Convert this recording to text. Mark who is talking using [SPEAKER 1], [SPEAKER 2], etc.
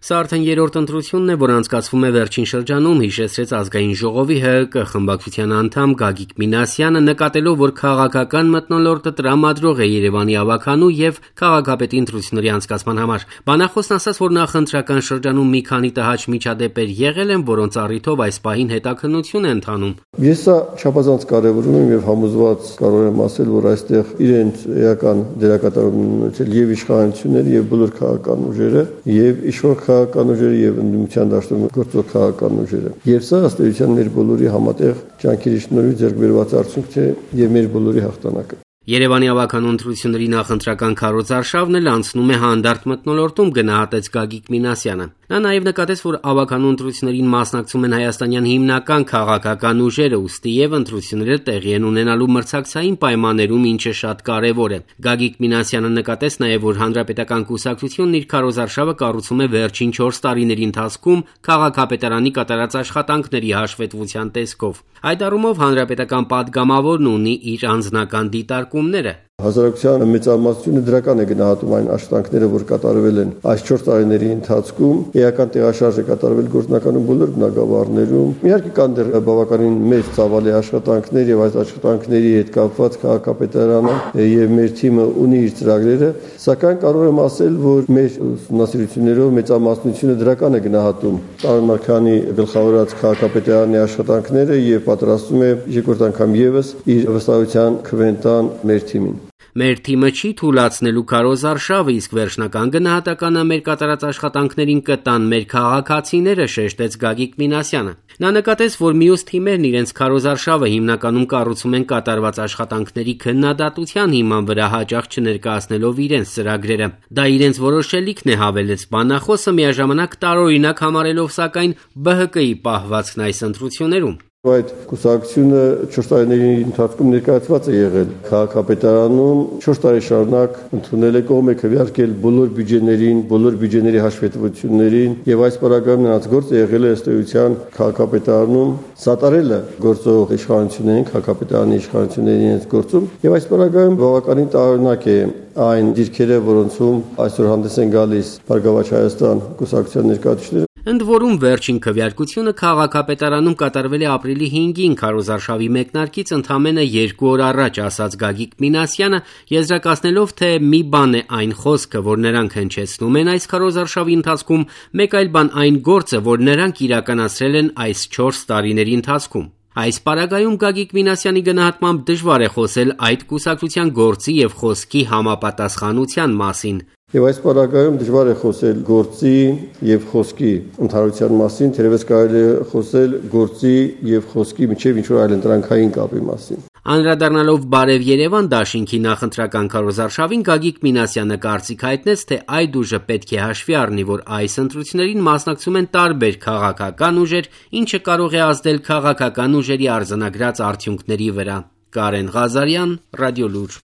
[SPEAKER 1] Սա արդեն երրորդ ընտրությունն է, որ անցկացվում է վերջին շրջանում, հիշեցրեց Ազգային ժողովի ՀՀԿ խմբակցության անդամ Գագիկ Մինասյանը, նկատելով, որ քաղաքական մթնոլորտը տրամադրող է Երևանի ավագանու եւ քաղաքապետի ընտրությունների անցկացման համար։ Բանախոսն ասաց, որ նախընտրական շրջանում մի քանի տհաճ միջադեպեր եղել են, որոնց առիթով այս պահին հետաքննություն է ընթանում։
[SPEAKER 2] Ես սա չափազանց կարևորում եմ եւ համոզված կարող եմ ասել, որ այստեղ իրենց էական դերակատարում ունեցել եւ իշխանությունները եւ բոլոր քաղաքական ուժերը եւ իշխող քաղաքական ուժերը եւ ընդդիմության դաշտում գործող քաղաքական ուժերը։ Եվ սա ըստ էության մեր բոլորի համատեղ ջանքերի շնորհիվ ձեռք բերված արդյունք է եւ մեր բոլորի հաղթանակը։
[SPEAKER 1] Երևանի ավագանու ընտրությունների նախընտրական քարոզարշավն էլ անցնում է հանդարտ մթնոլորտում, գնահատեց Գագիկ Մինասյանը։ Նա նաև նկատեց, որ ավագանու ընտրություններին մասնակցում են հայաստանյան հիմնական քաղաքական ուժերը, ուստի եւ ընտրությունները տեղի են ունենալու մրցակցային պայմաններում, ինչը շատ կարեւոր է։ Գագիկ Մինասյանը նկատեց նաև, որ հանրապետական կուսակցությունն իր քարոզարշավը կառուցում է վերջին 4 տարիների ընթացքում քաղաքապետարանի կատարած աշխատանքների հաշվետվության տեսքով։ Այդ առումով հանրապետական падգամավորն ունի իր անձնական դիտարկումները։
[SPEAKER 2] Հասարակության մեծամասնությունը դրական է գնահատում այն աշխատանքները, որ կատարվել են այս 4 տարիների ընթացքում։ Էական տեղաշարժ է կատարվել գործնականում բոլոր բնակավարներում։ Իհարկե կան դեռ բավականին մեծ ծավալի աշխատանքներ եւ այս աշխատանքների հետ կապված քաղաքապետարանը եւ մեր թիմը ունի իր ծրագրերը, սակայն կարող եմ ասել, որ մեր ուսումնասիրություններով մեծամասնությունը դրական է գնահատում Տարոն Մարգարյանի գլխավորած քաղաքապետարանի աշխատանքները եւ պատրաստում է երկրորդ անգամ եւս իր վստահության քվենտան մեր թիմին։
[SPEAKER 1] Մեր թիմը չի թույլատնելու քարոզարշավը, իսկ վերջնական գնահատականը մեր կատարած աշխատանքներին կտան մեր քաղաքացիները, շեշտեց Գագիկ Մինասյանը։ Նա նկատեց, որ մյուս թիմերն իրենց քարոզարշավը հիմնականում կառուցում են կատարված աշխատանքների քննադատության հիման վրա, հաճախ չներկայացնելով իրենց ծրագրերը։ Դա իրենց որոշելիքն է, հավելեց բանախոսը, միաժամանակ տարօրինակ համարելով սակայն ԲՀԿ-ի պահվածքն այս ընտրություններում։
[SPEAKER 2] Այդ կուսակցությունը 4 տարիների ընթացքում ներկայացված է եղել քաղաքապետարանում, 4 տարի շարունակ ընդունել է կողմ է քվեարկել բոլոր բյուջեներին, բոլոր բյուջեների հաշվետվություններին եւ այս պարագայում նրանց գործը եղել է ըստ էության քաղաքապետարանում սատարելը գործող իշխանություններին, քաղաքապետարանի իշխանությունների իրենց գործում եւ այս պարագայում բավականին տարօրինակ է այն դիրքերը, որոնցում այսօր հանդես են գալիս Բարգավաճ Հայաստան կուսակցության ներկայացուցիչները։
[SPEAKER 1] Ընդ որում վերջին քվեարկությունը քաղաքապետարանում կատարվել է ապրիլի 5-ին քարոզարշավի մեկնարկից ընդամենը 2 օր առաջ, ասաց Գագիկ Մինասյանը, եզրակացնելով, թե մի բան է այն խոսքը, որ նրանք հնչեցնում են այս քարոզարշավի ընթացքում, մեկ այլ բան այն գործը, որ նրանք իրականացրել են այս 4 տարիների ընթացքում։ Այս պարագայում Գագիկ Մինասյանի գնահատմամբ դժվար է խոսել այդ կուսակցության գործի եւ խոսքի համապատասխանության մասին։
[SPEAKER 2] Եվ այս պարագայում դժվար է խոսել գործի եւ խոսքի ընդհանրության մասին, թերևս կարելի է խոսել գործի եւ խոսքի միջև ինչ-որ այլընտրանքային կապի մասին։
[SPEAKER 1] Անդրադառնալով Բարև Երևան դաշինքի նախընտրական քարոզարշավին, Գագիկ Մինասյանը կարծիք հայտնեց, թե այդ ուժը պետք է հաշվի առնի, որ այս ընտրություններին մասնակցում են տարբեր քաղաքական ուժեր, ինչը կարող է ազդել քաղաքական ուժերի արձանագրած արդյունքների վրա։ Կարեն Ղազարյան, Ռադիոլուր։